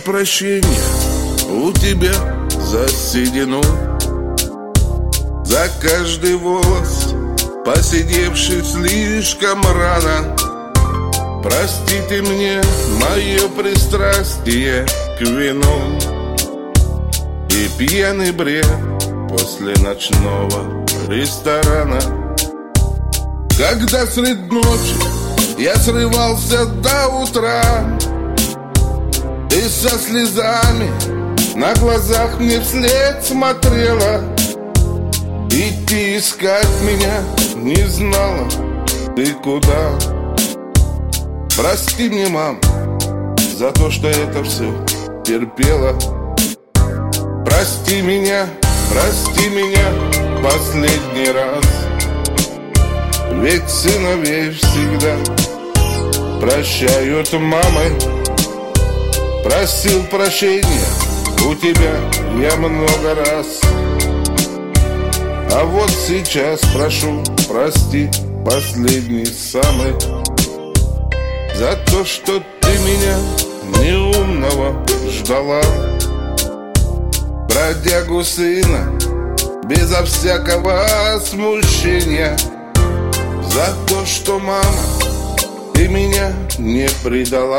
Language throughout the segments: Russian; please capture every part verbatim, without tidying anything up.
прощения у тебя за седину, за каждый волос, поседевший слишком рано. Простите мне мое пристрастие к вину и пьяный бред после ночного ресторана. Когда средь ночи я срывался до утра, ты со слезами на глазах мне вслед смотрела. Идти искать меня не знала ты куда. Прости мне, мам, за то, что это все терпела. Прости меня, прости меня последний раз. Ведь сыновей всегда прощают мамы. Просил прощения у тебя я много раз, а вот сейчас прошу, прости, последний самый, за то, что ты меня неумного ждала. Бродягу сына безо всякого смущения, за то, что, мама, ты меня не предала.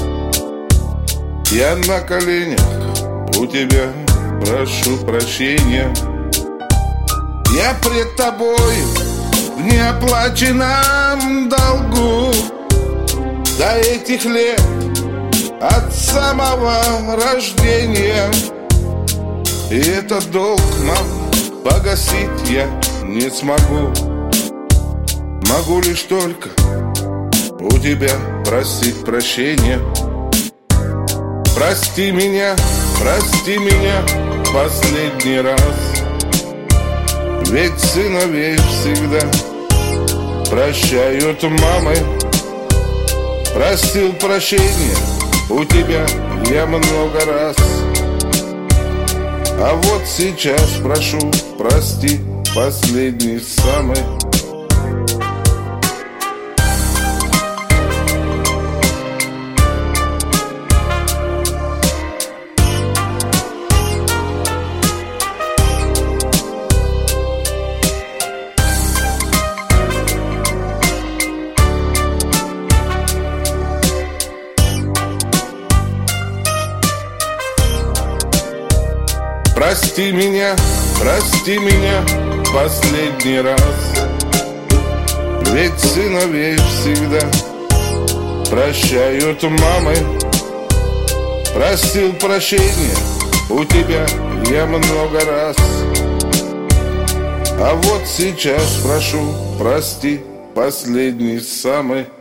Я на коленях у тебя прошу прощения. Я пред тобой в неоплаченном долгу до этих лет от самого рождения. И этот долг, мам, погасить я не смогу. Могу лишь только у тебя просить прощения. Прости меня, прости меня последний раз. Ведь сыновей всегда прощают мамы. Просил прощения у тебя я много раз, а вот сейчас прошу, прости, последний самый. Прости меня, прости меня последний раз. Ведь сыновей всегда прощают мамы. Просил прощения у тебя я много раз, а вот сейчас прошу, прости, последний самый.